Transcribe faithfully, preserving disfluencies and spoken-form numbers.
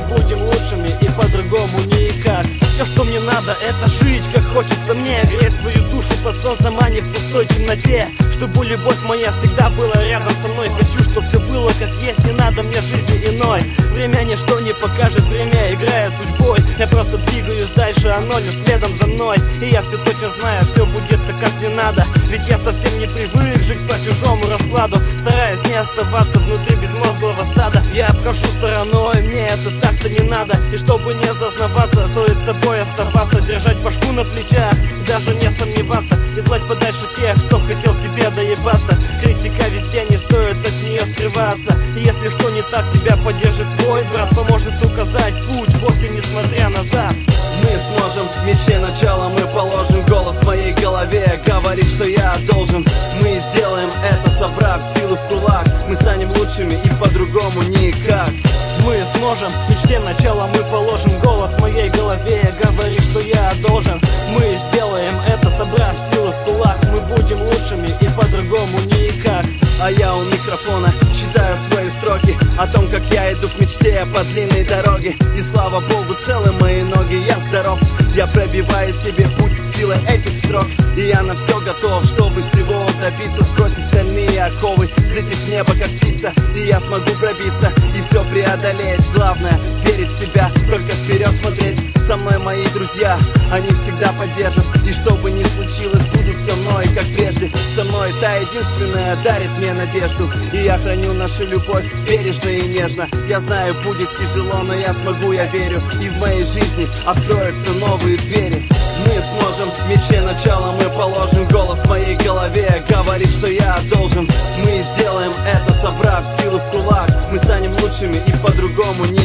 будем лучшими и по-другому никак. Все, что мне надо, это жить, как хочется мне, греть свою душу под солнцем, а не в пустой темноте. Чтобы любовь моя всегда была рядом со мной. Хочу, чтобы все было как есть, не надо мне жизни иной. Время ничто не покажет, время играет судьбой. Я просто двигаюсь дальше, оно лишь следом за мной. И я все точно знаю, все будет так, как мне надо. Ведь я совсем не привык жить по чужому раскладу, стараясь не оставаться внутри безмозглого стада. Я обхожу стороной, мне это так-то не надо. И чтобы не зазнаваться, стоит с собой оставаться, держать башку на плечах, даже не сомневаться, и слать подальше тех, кто хотел тебе доебаться. Критика везде, не стоит от нее скрываться. И если что не так, тебя поддержит твой брат, поможет указать путь, вовсе не смотря назад. Мы сможем, в мечте начала мы положим. Голос в моей голове говорит, что я должен. Мы сделаем это, собрав силы в кулак. Мы станем лучшими и по-другому никак. Мы сможем, в мечте начала мы положим. Голос в моей голове говорит, что я должен. Мы сделаем это, собрав силы в кулак. Мы будем лучшими и по-другому никак. А я у микрофона читаю свои строки о том, как я иду к мечте по длинной дороге. И слава богу, целы мои ноги, я здоров. Я пробиваю себе путь силой этих строк. И я на все готов, чтобы всего добиться. Сбросить стальные оковы, взлететь в небо как птица. И я смогу пробиться и все преодолеть. Главное верить в себя, только вперед смотреть. Со мной мои друзья, они всегда поддержат. И что бы ни случилось, будут со мной, как прежде. Со мной та единственная дарит мне надежду. И я храню нашу любовь бережно и нежно. Я знаю, будет тяжело, но я смогу, я верю. И в моей жизни откроются новые двери. Мы сможем, в мечте начала мы положим. Голос в моей голове говорит, что я должен. Мы сделаем это, собрав силы в кулак. Мы станем лучшими и по-другому не